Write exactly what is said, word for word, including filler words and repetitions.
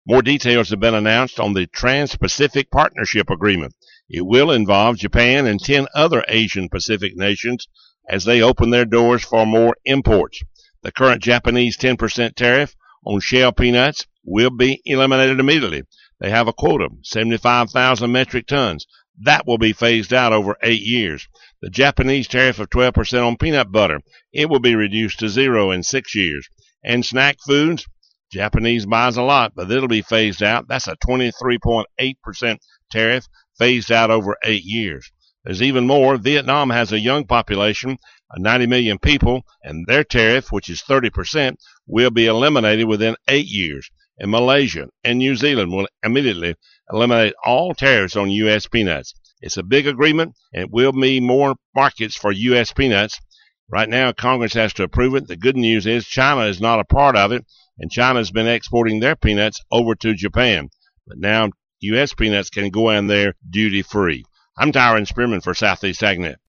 More details have been announced on the Trans-Pacific Partnership Agreement. It will involve Japan and ten other Asian Pacific nations as they open their doors for more imports. The current Japanese ten percent tariff on shell peanuts will be eliminated immediately. They have a quota, seventy-five thousand metric tons. That will be phased out over eight years. The Japanese tariff of twelve percent on peanut butter, it will be reduced to zero in six years. And snack foods, Japanese buys a lot, but it'll be phased out. That's a twenty-three point eight percent tariff phased out over eight years. There's even more. Vietnam has a young population of ninety million people, and their tariff, which is thirty percent, will be eliminated within eight years. And Malaysia and New Zealand will immediately eliminate all tariffs on U S peanuts. It's a big agreement, and it will mean more markets for U S peanuts. Right now, Congress has to approve it. The good news is China is not a part of it, and China's been exporting their peanuts over to Japan. But now U S peanuts can go in there duty-free. I'm Tyron Spearman for Southeast AgNet.